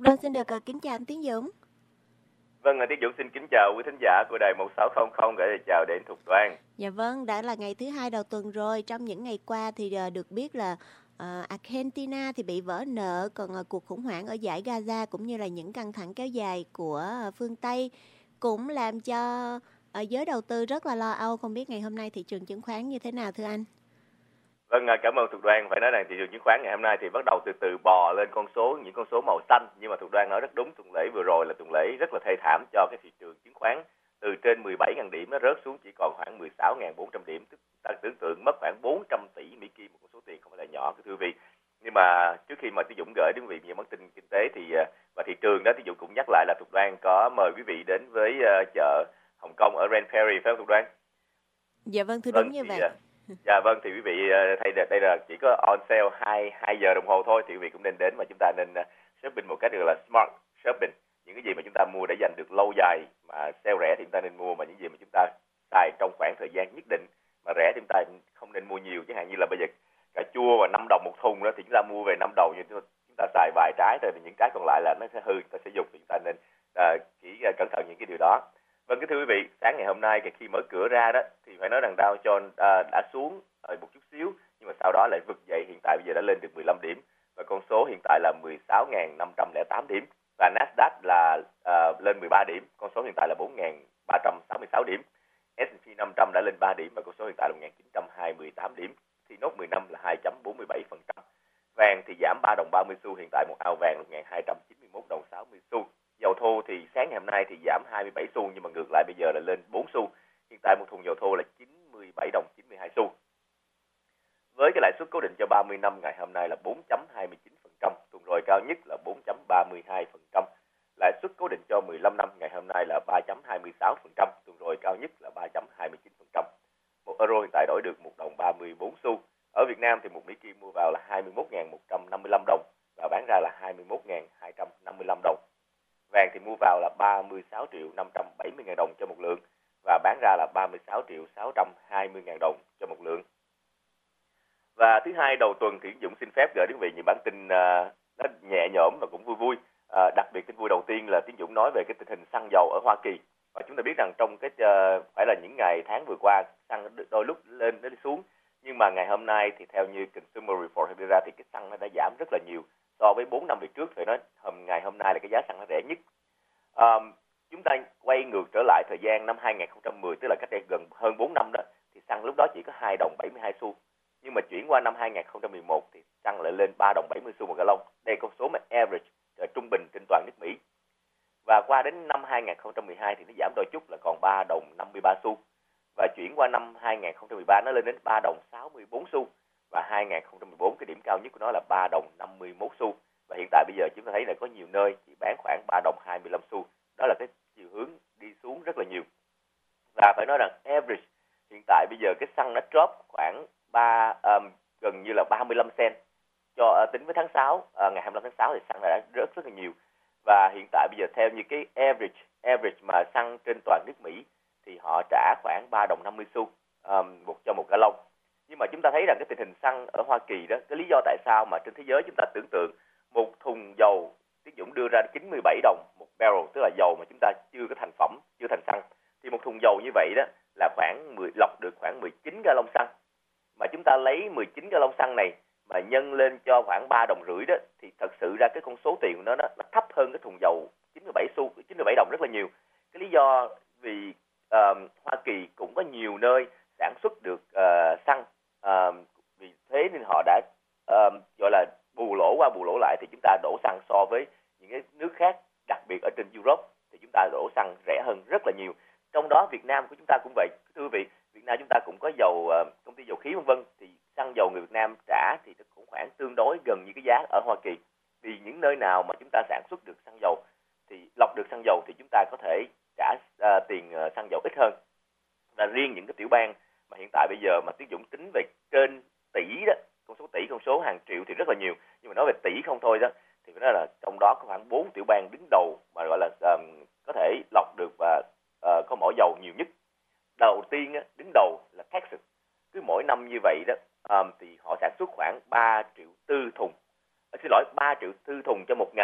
Vâng, xin được kính chào anh Tiến Dũng. Vâng, Tiến Dũng xin kính chào quý thính giả của đài 1600, gửi lời chào đến Thục Đoan. Dạ vâng, đã là ngày thứ hai đầu tuần rồi. Trong những ngày qua thì được biết là Argentina thì bị vỡ nợ, còn cuộc khủng hoảng ở dải Gaza cũng như là những căng thẳng kéo dài của phương Tây cũng làm cho giới đầu tư rất là lo âu. Không biết ngày hôm nay thị trường chứng khoán như thế nào thưa anh? Vâng, cảm ơn Thục Đoan. Phải nói rằng thị trường chứng khoán ngày hôm nay thì bắt đầu từ từ bò lên những con số màu xanh, nhưng mà Thục Đoan nói rất đúng, tuần lễ vừa rồi là tuần lễ rất là thê thảm cho cái thị trường chứng khoán. Từ trên 17.000 điểm nó rớt xuống chỉ còn khoảng 16.400 điểm, tức ta tưởng tượng mất khoảng 400 tỷ Mỹ Kim, một con số tiền không phải là nhỏ thưa quý vị. Nhưng mà trước khi mà Tiến Dũng gửi đến quý vị những bản tin kinh tế thì và thị trường đó, Tiến Dũng cũng nhắc lại là Thục Đoan có mời quý vị đến với chợ Hồng Kông ở Grand Prairie, phải không Thục Đoan? Dạ vâng, thưa đúng như vậy. Dạ vâng, thì quý vị đây là chỉ có on sale 2 giờ đồng hồ thôi, thì quý vị cũng nên đến, mà chúng ta nên shopping một cách gọi là smart shopping. Những cái gì mà chúng ta mua để dành được lâu dài mà sale rẻ thì chúng ta nên mua, mà những gì mà chúng ta xài trong khoảng thời gian nhất định mà rẻ thì chúng ta không nên mua nhiều. Chẳng hạn như là bây giờ cà chua mà 5 đồng một thùng đó thì chúng ta mua về 5 đồng, nhưng chúng ta xài vài trái thôi thì những trái còn lại là nó sẽ hư, chúng ta sẽ dùng, thì chúng ta nên chỉ cẩn thận những cái điều đó. Vâng, kính thưa quý vị, sáng ngày hôm nay khi mở cửa ra đó thì phải nói rằng Dow Jones đã xuống một chút xíu, nhưng mà sau đó lại vực dậy, hiện tại bây giờ đã lên được 15 điểm và con số hiện tại là 16.508 điểm, và Nasdaq là lên 13 điểm, con số hiện tại là 4.366 điểm. S&P 500 đã lên 3 điểm và con số hiện tại là 1.928 điểm. Thì nốt 10 năm là 2.47%. Vàng thì giảm 3 đồng 30 xu, hiện tại một ao vàng là 1.291 đồng 60 xu. Dầu thô thì sáng ngày hôm nay thì giảm 27 xu, nhưng mà ngược lại bây giờ là lên 4 xu. Hiện tại một thùng dầu thô là 97 đồng 92 xu. Với cái lãi suất cố định cho 30 năm ngày hôm nay là 4.29%, tuần rồi cao nhất là 4.32%. Lãi suất cố định cho 15 năm ngày hôm nay là 3.26%, tuần rồi cao nhất là 3.29%. Một euro hiện tại đổi được 1 đồng 34 xu. Ở Việt Nam thì một Mỹ Kim mua vào là 21.155 đồng và bán ra là 21.255 đồng. Vàng thì mua vào là 36.570.000 đồng cho một lượng và bán ra là 36.620.000 đồng cho một lượng. Và thứ hai đầu tuần thì Dũng xin phép gửi đến quý vị những bản tin nó nhẹ nhõm và cũng vui vui. Đặc biệt tin vui đầu tiên là Tiến Dũng nói về cái tình hình xăng dầu ở Hoa Kỳ. Và chúng ta biết rằng trong phải là những ngày tháng vừa qua, xăng đôi lúc lên đến xuống, nhưng mà ngày hôm nay thì theo như Consumer Report đưa ra thì cái xăng nó đã giảm rất là nhiều so với 4 năm về trước. Phải nói ngày hôm nay là cái giá xăng nó rẻ nhất. Chúng ta quay ngược trở lại thời gian năm 2010, tức là cách đây gần hơn 4 năm đó, thì xăng lúc đó chỉ có 2 đồng 72 xu. Nhưng mà chuyển qua năm 2011 thì xăng lại lên 3 đồng 70 xu một gallon. Đây là con số mà average, trung bình trên toàn nước Mỹ. Và qua đến năm 2012 thì nó giảm đôi chút là còn 3 đồng 53 xu. Và chuyển qua năm 2013 nó lên đến 3 đồng 64 xu. Và 2014 cái điểm cao nhất của nó là 3 đồng 51 xu. Và hiện tại bây giờ chúng ta thấy là có nhiều nơi chỉ bán khoảng 3 đồng 25 xu. Đó là cái chiều hướng đi xuống rất là nhiều. Và phải nói rằng average hiện tại bây giờ cái xăng nó drop khoảng gần như là 35 cent cho tính với tháng 6, ngày 25 tháng 6 thì xăng đã rớt rất là nhiều. Và hiện tại bây giờ theo như cái average mà xăng trên toàn nước Mỹ thì họ trả khoảng 3 đồng 50 xu cho một gallon. Nhưng mà chúng ta thấy rằng cái tình hình xăng ở Hoa Kỳ đó, cái lý do tại sao mà trên thế giới chúng ta tưởng tượng một thùng dầu Tiến Dũng đưa ra 97 đồng một barrel, tức là dầu mà chúng ta chưa có thành phẩm, chưa thành xăng, thì một thùng dầu như vậy đó là khoảng lọc được khoảng 19 gallon xăng. Mà chúng ta lấy 19 gallon xăng này mà nhân lên cho khoảng 3 đồng rưỡi đó thì thật sự ra cái con số tiền của nó thấp hơn cái thùng dầu 97 đồng rất là nhiều. Cái lý do vì Hoa Kỳ cũng có nhiều nơi sản xuất được xăng, vì thế nên họ đã gọi là bù lỗ qua bù lỗ lại, thì chúng ta đổ xăng so với những cái nước khác, đặc biệt ở trên Europe thì chúng ta đổ xăng rẻ hơn rất là nhiều. Trong đó Việt Nam của chúng ta cũng vậy. Thưa quý vị, Việt Nam chúng ta cũng có dầu, công ty dầu khí vân vân, thì xăng dầu người Việt Nam trả thì cũng khoảng tương đối gần như cái giá ở Hoa Kỳ. Vì những nơi nào mà chúng ta sản xuất được xăng dầu thì lọc được xăng dầu thì chúng ta có thể trả tiền xăng dầu ít hơn. Và riêng những cái tiểu bang mà hiện tại bây giờ mà Tiến Dũng tính về trên tỷ đó, con số hàng triệu thì rất là nhiều, nhưng mà nói về tỷ không thôi đó thì phải nói là trong đó có khoảng 4 tiểu bang đứng đầu mà gọi là có thể lọc được và có mỏ dầu nhiều nhất. Đầu tiên đứng đầu là Texas. Cứ mỗi năm như vậy đó thì họ sản xuất khoảng 3 triệu 4 thùng. 3 triệu 4 thùng cho một ngày.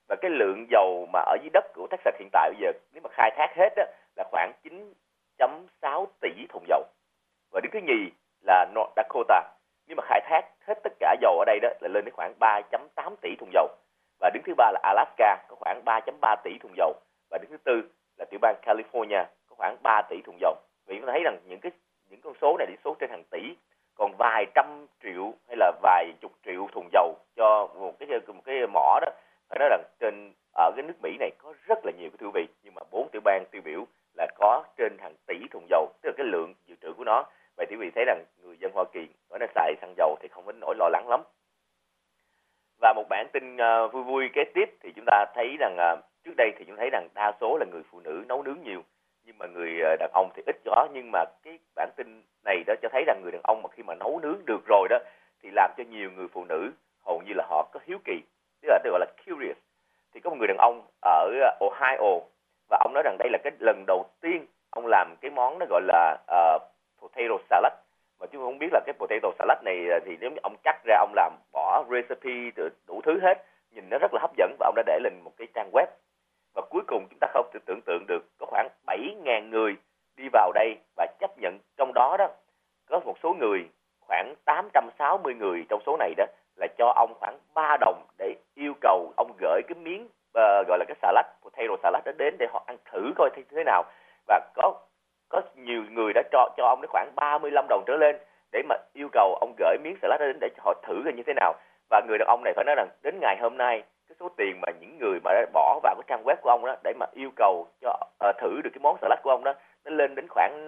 Và cái lượng dầu mà ở dưới đất của Texas hiện tại bây giờ nếu mà khai thác hết á, là khoảng 9.6 tỷ thùng dầu. Và đứng thứ nhì là North Dakota, nếu mà khai thác hết tất cả dầu ở đây đó là lên đến khoảng 3.8 tỷ thùng dầu. Và đứng thứ ba là Alaska có khoảng 3.3 tỷ thùng dầu. Và đứng thứ tư là tiểu bang California có khoảng 3 tỷ thùng dầu. Vì chúng ta thấy rằng những con số này là số trên hàng tỷ, còn vài trăm triệu hay là vài chục triệu thùng dầu cho một cái mỏ đó, phải nói rằng ở cái nước Mỹ này có rất là nhiều cái thưa quý vị, nhưng mà 4 tiểu bang tiêu biểu là có trên hàng tỷ thùng dầu, tức là cái lượng dự trữ của nó. Vậy thì quý vị thấy rằng người dân Hoa Kỳ nói là xài xăng dầu thì không đến nỗi lo lắng lắm. Và một bản tin vui vui kế tiếp thì chúng ta thấy rằng trước đây thì chúng ta thấy rằng đa số là người phụ nữ nấu nướng nhiều, nhưng mà người đàn ông thì ít có. Nhưng mà cái bản tin này đó cho thấy rằng người đàn ông mà khi mà nấu nướng được rồi đó thì làm cho nhiều người phụ nữ hầu như là họ có hiếu kỳ, tức là được gọi là curious. Thì có một người đàn ông ở Ohio và ông nói rằng đây là cái lần đầu tiên ông làm cái món nó gọi là potato salad. Mà chúng không biết là cái potato salad này thì nếu như ông cắt ra, ông làm bỏ recipe đủ thứ hết, nhìn nó rất là hấp dẫn, và ông đã để lên một cái trang web. Và cuối cùng chúng ta không thể tưởng tượng được có khoảng 7.000 người đi vào đây và chấp nhận. Trong đó đó có một số người, khoảng 860 người trong số này đó là cho ông khoảng 3 đồng để yêu cầu ông gửi cái miếng gọi là cái salad, potato salad đó đến để họ ăn thử coi thế nào. Và có nhiều người đã cho ông đến khoảng 35 đồng trở lên để mà yêu cầu ông gửi miếng salad đến để họ thử coi như thế nào. Và người đàn ông này phải nói rằng đến ngày hôm nay cái số tiền mà những người mà đã bỏ vào cái trang web của ông đó để mà yêu cầu cho thử được cái món salad của ông đó, nó lên đến khoảng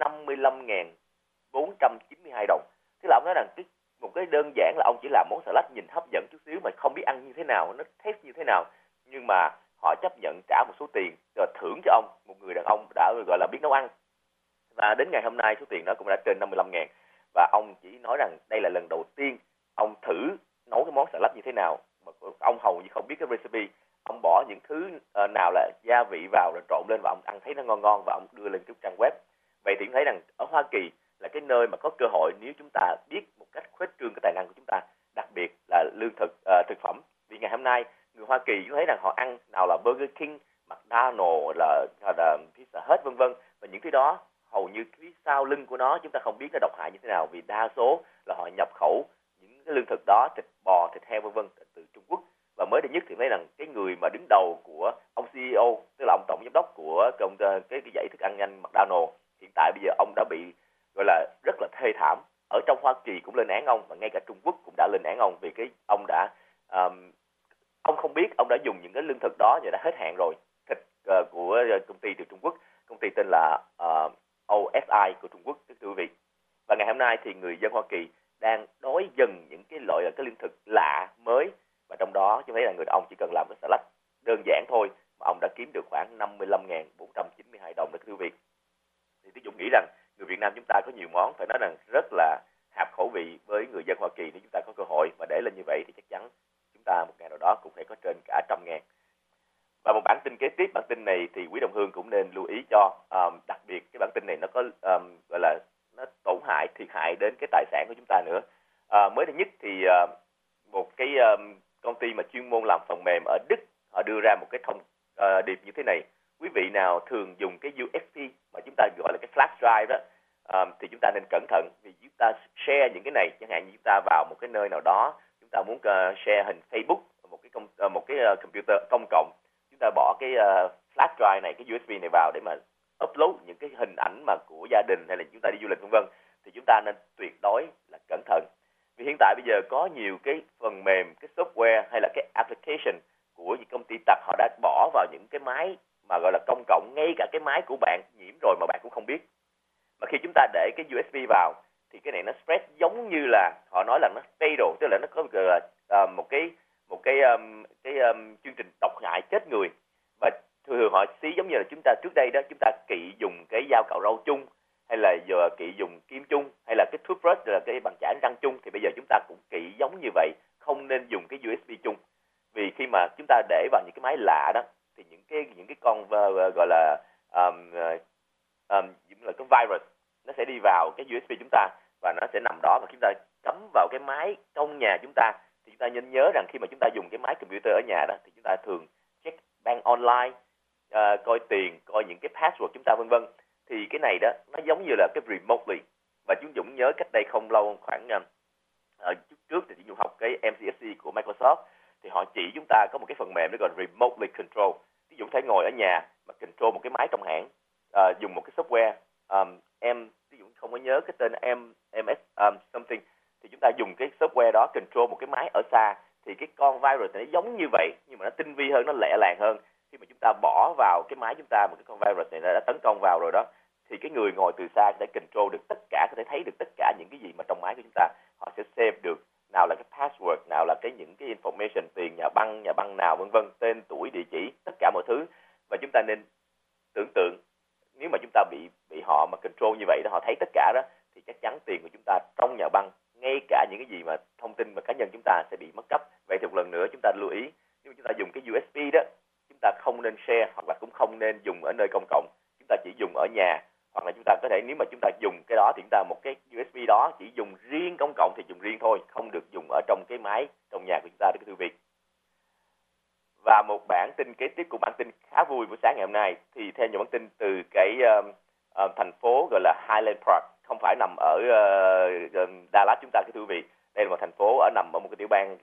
55.492 đồng. Thế là ông nói rằng một cái đơn giản là ông chỉ làm món salad nhìn hấp dẫn chút xíu mà không biết ăn như thế nào, nó taste như thế nào, nhưng mà họ chấp nhận trả một số tiền rồi thưởng cho ông, một người đàn ông đã gọi là biết nấu ăn. Và đến ngày hôm nay số tiền đó cũng đã trên 55.000. Và ông chỉ nói rằng đây là lần đầu tiên ông thử nấu cái món salad như thế nào, mà ông hầu như không biết cái recipe. Ông bỏ những thứ nào là gia vị vào rồi trộn lên và ông ăn thấy nó ngon ngon và ông đưa lên cái trang web. Vậy thì thấy rằng ở Hoa Kỳ là cái nơi mà có cơ hội nếu chúng ta biết một cách khuếch trương cái tài năng của chúng ta, đặc biệt là lương thực thực phẩm. Vì ngày hôm nay người Hoa Kỳ thấy rằng họ ăn nào là Burger King, McDonald's, là Pizza Hut vân vân, và những thứ đó hầu như phía sau lưng của nó chúng ta không biết nó độc hại như thế nào, vì đa số là họ nhập khẩu những cái lương thực đó, thịt bò, thịt heo vân vân từ Trung Quốc. Và mới đây nhất thì thấy rằng cái người mà đứng đầu của ông CEO, tức là ông tổng giám đốc của cái dãy thức ăn nhanh McDonald's, hiện tại bây giờ ông đã bị gọi là rất là thê thảm. Ở trong Hoa Kỳ cũng lên án ông, và ngay cả Trung Quốc cũng đã lên án ông vì ông đã ông không biết ông đã dùng những cái lương thực đó và đã hết hạn rồi. Thịt của công ty từ Trung Quốc, công ty tên là OSI của Trung Quốc, thưa quý vị. Và ngày hôm nay thì người dân Hoa Kỳ đang đói dần những cái loại cái lương thực lạ mới, và trong đó chúng thấy là người đàn ông chỉ cần làm cái salad đơn giản thôi mà ông đã kiếm được khoảng 55.492 đồng đó, thưa quý vị. Thì tôi Dũng nghĩ rằng người Việt Nam chúng ta có nhiều món phải nói rằng rất là hợp khẩu vị với người dân Hoa Kỳ. Nếu chúng ta có cơ hội mà để lên như vậy thì chắc chắn chúng ta một ngày nào đó cũng phải có trên cả 100.000. Và một bản tin kế tiếp, bản tin này thì quý đồng hương cũng nên lưu ý cho, đặc biệt cái bản tin này nó có gọi là nó thiệt hại đến cái tài sản của chúng ta nữa. Mới đây nhất thì một cái công ty mà chuyên môn làm phần mềm ở Đức, họ đưa ra một cái thông điệp như thế này: quý vị nào thường dùng cái USB mà chúng ta gọi là cái flash drive đó, thì chúng ta nên cẩn thận, vì chúng ta share những cái này, chẳng hạn như chúng ta vào một cái nơi nào đó, chúng ta muốn share hình Facebook, một cái computer công cộng, chúng ta bỏ cái flash drive này, cái USB này vào để mà upload những cái hình ảnh mà của gia đình hay là chúng ta đi du lịch vân vân, thì chúng ta nên tuyệt đối là cẩn thận. Vì hiện tại bây giờ có nhiều cái phần mềm, cái software hay là cái application của những công ty tặc, họ đã bỏ vào những cái máy mà gọi là công cộng, ngay cả cái máy của bạn nhiễm rồi mà bạn cũng không biết. Mà khi chúng ta để cái USB vào thì cái này nó spread giống như là họ nói là nó fatal, tức là nó có một cái chương trình độc hại chết người. Và thường họ xí giống như là chúng ta trước đây đó, chúng ta kỵ dùng cái dao cạo râu chung, hay là giờ kỵ dùng kim chung, hay là cái toothbrush là cái bàn chải răng chung, thì bây giờ chúng ta cũng kỵ giống như vậy, không nên dùng cái USB chung. Vì khi mà chúng ta để vào những cái máy lạ đó thì những cái con gọi là là cái virus nó sẽ đi vào cái USB chúng ta và nó sẽ nằm đó, và chúng ta cắm vào cái máy trong nhà chúng ta. Thì chúng ta nên nhớ rằng khi mà chúng ta dùng cái máy computer ở nhà đó thì chúng ta thường check bank online, coi tiền, coi những cái password chúng ta vân vân. Thì cái này đó nó giống như là cái remotely. Và chú Dũng nhớ cách đây không lâu, khoảng chút trước thì Dũng học cái MCSE của Microsoft, thì họ chỉ chúng ta có một cái phần mềm nó gọi là remotely control. Ví dụ thể ngồi ở nhà mà control một cái máy trong hãng, dùng một cái software, ví dụ không có nhớ cái tên MS something, thì chúng ta dùng cái software đó control một cái máy ở xa. Thì cái con virus này nó giống như vậy, nhưng mà nó tinh vi hơn, nó lẹ làng hơn. Khi mà chúng ta bỏ vào cái máy chúng ta một cái con virus này đã tấn công vào rồi đó, thì cái người ngồi từ xa sẽ control được tất cả, có thể thấy được tất cả những cái gì mà trong máy của chúng ta. Họ sẽ save được nào là cái password, nào là những cái information, tiền nhà băng nào vân vân, tên tuổi, địa chỉ, tất cả mọi thứ. Và chúng ta nên tưởng tượng nếu mà chúng ta bị họ mà control như vậy đó, họ thấy tất cả đó, thì chắc chắn tiền của chúng ta trong nhà băng, ngay cả những cái gì mà thông tin mà cá nhân chúng ta sẽ bị mất cắp. Vậy thì một lần nữa chúng ta lưu ý, nếu chúng ta dùng cái USB đó, chúng ta không nên share, hoặc là cũng không nên dùng ở nơi công cộng. Chúng ta chỉ dùng ở nhà, hoặc là chúng ta có thể, nếu mà chúng ta dùng cái đó thì chúng ta một cái USB đó chỉ dùng riêng công cộng thì dùng riêng thôi, không được dùng ở trong cái máy trong nhà của chúng ta, thưa quý vị. Và một bản tin kế tiếp của bản tin khá vui buổi sáng ngày hôm nay, thì theo những bản tin từ cái thành phố gọi là Highland Park, không phải nằm ở Dallas chúng ta, thưa quý vị. Đây là một thành phố nằm ở một cái tiểu bang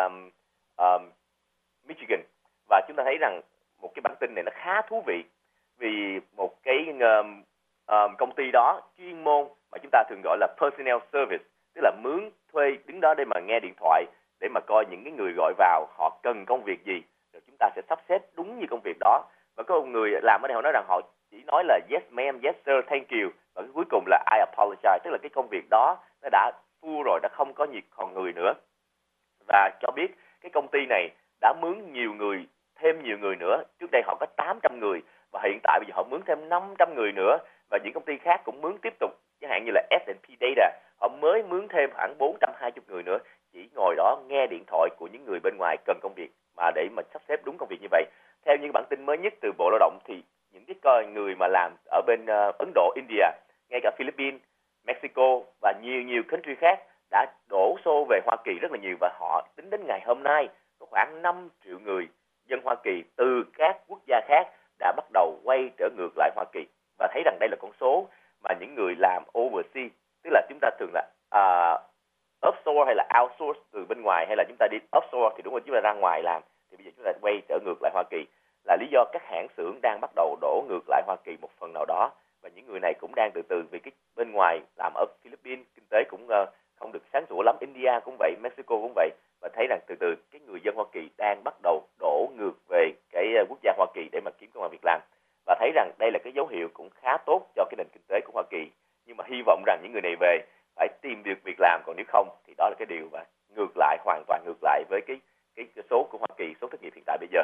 Michigan. Và chúng ta thấy rằng một cái bản tin này nó khá thú vị, vì một cái công ty đó chuyên môn mà chúng ta thường gọi là personnel service, tức là mướn thuê đứng đó để mà nghe điện thoại, để mà coi những cái người gọi vào họ cần công việc gì, rồi chúng ta sẽ sắp xếp đúng như công việc đó. Và có một người làm ở đây họ nói rằng họ chỉ nói là yes ma'am, yes sir, thank you, và cái cuối cùng là I apologize, tức là cái công việc đó nó đã full rồi, đã không có còn người nữa. Và cho biết cái công ty này đã mướn thêm nhiều người nữa. Trước đây họ có 800 người, và hiện tại bây giờ họ mướn thêm 500 người nữa. Và những công ty khác cũng mướn tiếp tục, chẳng hạn như là S&P Data, họ mới mướn thêm khoảng 420 người nữa, chỉ ngồi đó nghe điện thoại của những người bên ngoài cần công việc, mà để mà sắp xếp đúng công việc như vậy. Theo những bản tin mới nhất từ Bộ Lao động thì những cái người mà làm ở bên Ấn Độ, India, ngay cả Philippines, Mexico và nhiều country khác đã đổ xô về Hoa Kỳ rất là nhiều. Và họ tính đến ngày hôm nay có khoảng 5 triệu người dân Hoa Kỳ từ các quốc gia khác đã bắt đầu quay trở ngược lại Hoa Kỳ. Và thấy rằng đây là con số mà những người làm overseas, tức là chúng ta thường là offshore hay là outsource từ bên ngoài, hay là chúng ta đi offshore thì đúng rồi, chúng ta ra ngoài làm, thì bây giờ chúng ta quay trở ngược lại Hoa Kỳ, là lý do các hãng xưởng đang bắt đầu đổ ngược lại Hoa Kỳ một phần nào đó. Và những người này cũng đang từ từ, vì cái bên ngoài làm ở Philippines kinh tế cũng không được sáng sủa lắm, India cũng vậy, Mexico cũng vậy, và thấy rằng từ từ cái người dân Hoa Kỳ đang bắt đầu đổ ngược về cái quốc gia Hoa Kỳ để mà kiếm công ăn việc làm. Và thấy rằng đây là cái dấu hiệu cũng khá tốt cho cái nền kinh tế của Hoa Kỳ. Nhưng mà hy vọng rằng những người này về phải tìm được việc làm, còn nếu không thì đó là cái điều mà hoàn toàn ngược lại với cái số của Hoa Kỳ, số thất nghiệp hiện tại bây giờ.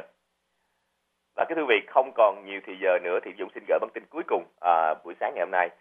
Và cái thưa quý vị, không còn nhiều thì giờ nữa thì Dũng xin gửi bản tin cuối cùng buổi sáng ngày hôm nay.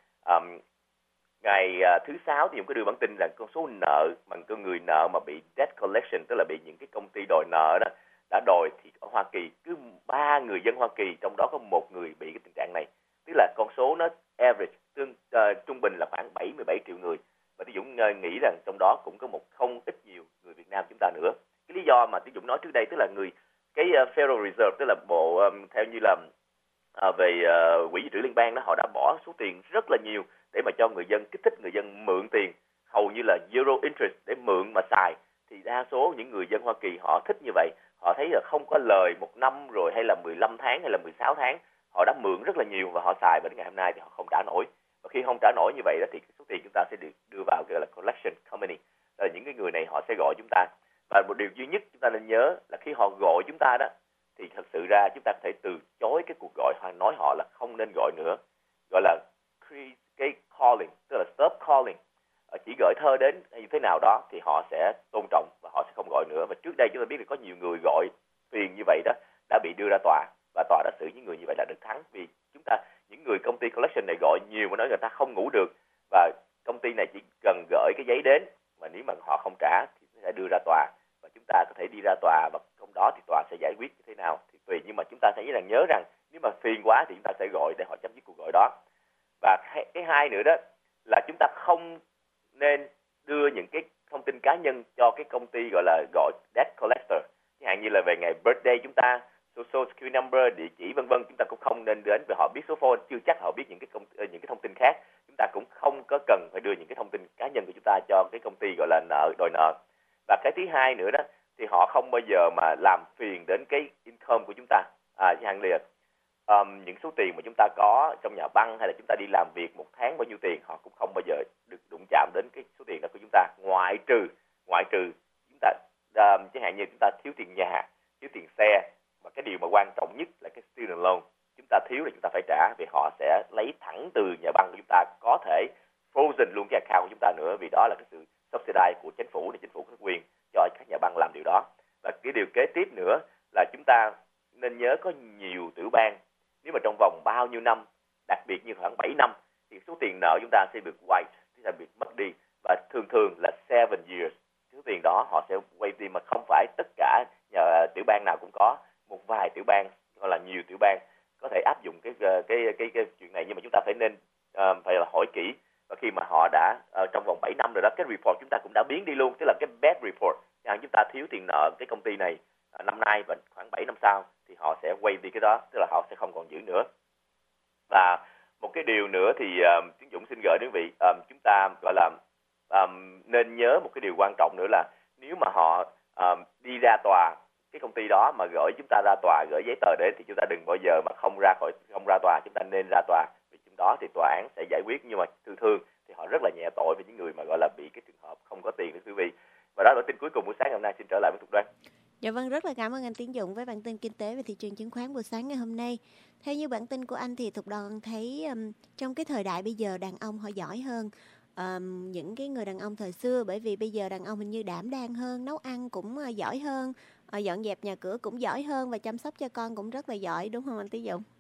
Ngày thứ Sáu thì Dũng có đưa bản tin là con số nợ bằng con người nợ mà bị debt collection, tức là bị những cái công ty đòi nợ đó đã đòi, thì ở Hoa Kỳ cứ 3 người dân Hoa Kỳ trong đó có một người bị cái tình trạng này. Tức là con số nó average trung bình là khoảng 77 triệu người. Và Tí Dũng nghĩ rằng trong đó cũng có không ít nhiều người Việt Nam chúng ta nữa. Cái lý do mà Tí Dũng nói trước đây, tức là cái Federal Reserve, tức là bộ theo như là về quỹ dự trữ liên bang đó, họ đã bỏ số tiền rất là nhiều để mà cho người dân, kích thích người dân mượn tiền, hầu như là zero interest để mượn mà xài. Thì đa số những người dân Hoa Kỳ họ thích như vậy, họ thấy là không có lời một năm rồi, hay là 15 tháng hay là 16 tháng, họ đã mượn rất là nhiều và họ xài, và đến ngày hôm nay thì họ không trả nổi. Và khi không trả nổi như vậy đó thì số tiền chúng ta sẽ được đưa vào gọi là collection company, là những cái người này họ sẽ gọi chúng ta. Và một điều duy nhất chúng ta nên nhớ là khi họ gọi chúng ta đó, thì thật sự ra chúng ta có thể từ chối cái cuộc gọi, hoặc nói họ là không nên gọi nữa, gọi là cái calling, tức là stop calling, chỉ gửi thơ đến hay như thế nào đó thì họ sẽ tôn trọng và họ sẽ không gọi nữa. Và trước đây chúng ta biết là có nhiều người gọi tiền như vậy đó đã bị đưa ra tòa, và tòa đã xử những người như vậy là được thắng, vì những người công ty collection này gọi nhiều mà nói người ta không ngủ được, và công ty này chỉ cần gửi cái giấy đến, và nếu mà họ không trả thì sẽ đưa ra tòa, và chúng ta có thể đi ra tòa, và trong đó thì tòa sẽ giải quyết như thế nào thì tùy. Nhưng mà chúng ta sẽ nhớ rằng nếu mà phiền quá thì chúng ta sẽ gọi để họ chấm dứt cuộc gọi đó. Và cái hai nữa đó là chúng ta không nên đưa những cái thông tin cá nhân cho cái công ty gọi là gọi debt collector, chẳng hạn như là về ngày birthday chúng ta, social security number, địa chỉ vân vân, chúng ta cũng không nên đến vì họ biết số phone, chưa chắc họ biết những cái thông tin khác. Chúng ta cũng không có cần phải đưa những cái thông tin cá nhân của chúng ta cho cái công ty gọi là đòi nợ. Và cái thứ hai nữa đó thì họ không bao giờ mà làm phiền đến cái income của chúng ta. Chẳng hạn là những số tiền mà chúng ta có trong nhà băng hay là chúng ta đi làm việc một tháng bao nhiêu tiền, họ cũng không bao giờ được đụng chạm đến cái số tiền đó của chúng ta, ngoại trừ chúng ta chẳng hạn như chúng ta thiếu tiền nhà, thiếu tiền xe, và cái điều mà quan trọng nhất là cái student loan chúng ta thiếu là chúng ta phải trả, vì họ sẽ lấy thẳng từ nhà băng của chúng ta, có thể frozen luôn cái account của chúng ta nữa, vì đó là cái sự subsidize của chính phủ, để chính phủ có quyền cho các nhà băng làm điều đó. Và cái điều kế tiếp nữa là chúng ta nên nhớ có nhiều tiểu bang, nếu mà trong vòng bao nhiêu năm, đặc biệt như khoảng 7 năm, thì số tiền nợ chúng ta sẽ bị sẽ bị mất đi, và thường là 7 years. Số tiền đó họ sẽ waive đi, mà không phải tất cả tiểu bang nào cũng có. Một vài tiểu bang hoặc là nhiều tiểu bang có thể áp dụng cái chuyện này, nhưng mà chúng ta phải nên phải là hỏi kỹ. Và khi mà họ đã trong vòng 7 năm rồi đó, cái report chúng ta cũng đã biến đi luôn, tức là cái bad report, chúng ta thiếu tiền nợ cái công ty này năm nay và khoảng 7 năm sau thì họ sẽ waive đi cái đó, tức là họ sẽ không còn giữ nữa. Và một cái điều nữa thì Tiến Dũng xin gửi đến quý vị, chúng ta gọi là nên nhớ một cái điều quan trọng nữa là nếu mà họ đi ra tòa, cái công ty đó mà gửi chúng ta ra tòa, gửi giấy tờ đến, thì chúng ta đừng bao giờ mà không ra tòa, chúng ta nên ra tòa, vì trong đó thì tòa án sẽ giải quyết. Nhưng mà thường thì họ rất là nhẹ tội với những người mà gọi là bị cái trường hợp không có tiền, quý vị. Và đó là tin cuối cùng buổi sáng hôm nay. Xin trở lại với Thục Đoan. Dạ vâng, rất là cảm ơn anh Tiến Dũng với bản tin kinh tế về thị trường chứng khoán buổi sáng ngày hôm nay. Theo như bản tin của anh thì Thục Đoan thấy trong cái thời đại bây giờ đàn ông họ giỏi hơn những cái người đàn ông thời xưa, bởi vì bây giờ đàn ông hình như đảm đang hơn, nấu ăn cũng giỏi hơn, dọn dẹp nhà cửa cũng giỏi hơn và chăm sóc cho con cũng rất là giỏi, đúng không anh Tiến Dũng?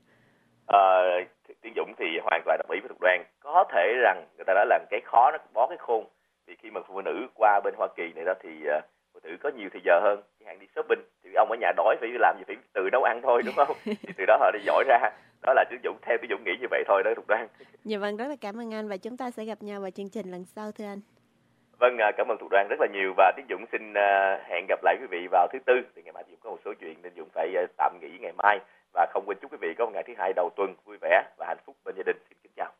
Tiến Dũng thì hoàn toàn đồng ý với Thục Đoan. Có thể rằng người ta đã làm cái khó nó bó cái khôn, thì khi mà phụ nữ qua bên Hoa Kỳ này đó thì phụ nữ có nhiều thời giờ hơn, chẳng hạn đi shopping, thì ông ở nhà đói phải làm gì, phải tự nấu ăn thôi, đúng không? Thì từ đó họ đi giỏi ra. Đó là Tiến Dũng, theo Tiến Dũng nghĩ như vậy thôi đó Thục Đoan. Dạ vâng, rất là cảm ơn anh, và chúng ta sẽ gặp nhau vào chương trình lần sau thưa anh. Vâng, cảm ơn Thục Đoan rất là nhiều, và Tiến Dũng xin hẹn gặp lại quý vị vào thứ Tư, thì ngày mai Tiến Dũng có một số chuyện nên Dũng phải tạm nghỉ ngày mai, và không quên chúc quý vị có một ngày thứ Hai đầu tuần vui vẻ và hạnh phúc bên gia đình. Xin kính chào.